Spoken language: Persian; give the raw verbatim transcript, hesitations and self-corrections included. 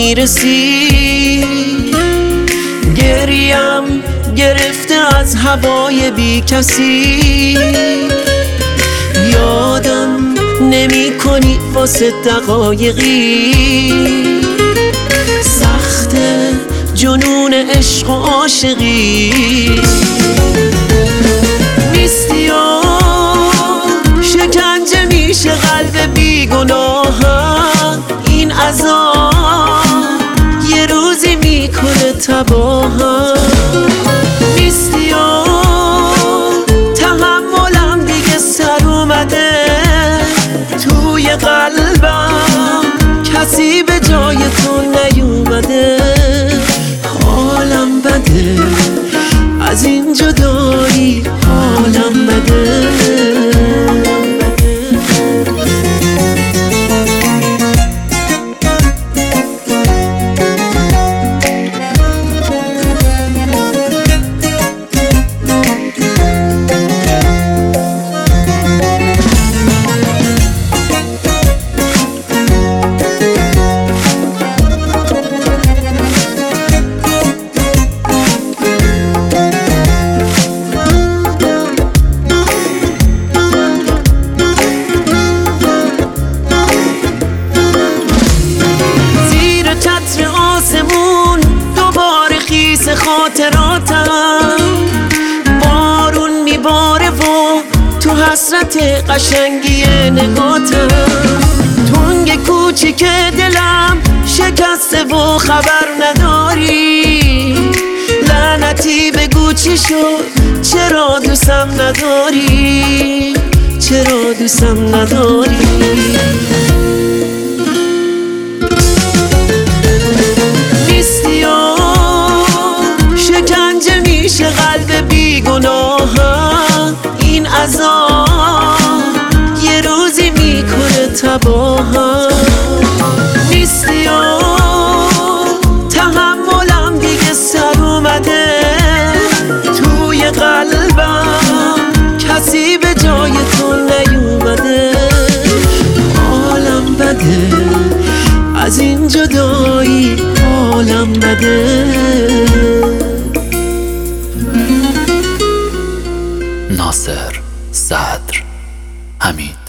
میرسی. گریم گرفته از هوای بی کسی، یادم نمی کنی واسه دقایقی. سخت جنون عشق و عاشقی نیستی و شکنجه میشه قلب بیگناهم. این عذاب یه روزی میکنه تباهم. نیستی و تحملم دیگه سر اومده. توی قلبم کسی به جای تو نیومده. حالم بده از این جدایی، حالم بده. خاطراتم بارون میباره و تو حسرت قشنگی نگاتم. تنگ کوچیک دلم شکسته و خبر نداری. لعنتی بگو چی شد، چرا دوستم نداری، چرا دوستم نداری. میشه قلب بیگناهم. این عذاب یه روزی میکنه تباهم. نیستی و تحملم دیگه سر اومده. توی قلبم کسی به جای تو نیومده. حالم بده از این جدایی، حالم بده. ناصر صدر حمید